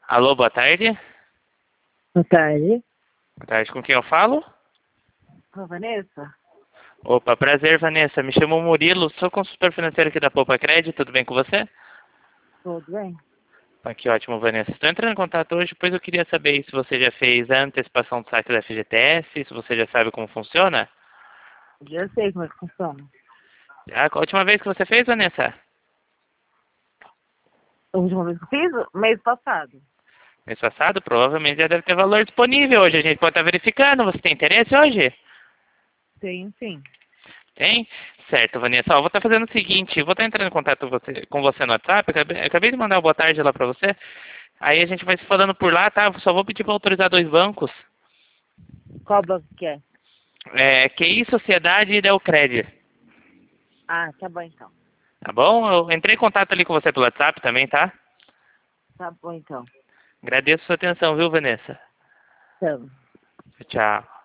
Alô, boa tarde. Boa tarde. Boa tarde, com quem eu falo? Com a Vanessa? Opa, prazer, Vanessa. Me chamo Murilo, sou consultor financeiro aqui da Poupa Crédito, tudo bem com você? Tudo bem? Que ótimo, Vanessa. Estou entrando em contato hoje, pois eu queria saber se você já fez a antecipação do saque da FGTS, se você já sabe como funciona. Já sei como é que funciona. A última vez que você fez, Vanessa? A última vez que eu fiz, mês passado. Mês passado, provavelmente já deve ter valor disponível hoje. A gente pode estar verificando. Você tem interesse hoje? Sim, sim. Tem? Certo, Vanessa. Ó, eu vou estar fazendo o seguinte, eu vou estar entrando em contato com você no WhatsApp, eu acabei de mandar uma boa tarde lá pra você. Aí a gente vai se falando por lá, tá? Só vou pedir para autorizar 2 bancos. Qual banco que é? QI Sociedade e Delcred. Ah, tá bom então. Tá bom? Eu entrei em contato ali com você pelo WhatsApp também, tá? Tá bom então. Agradeço a sua atenção, viu, Vanessa? Então. Tchau.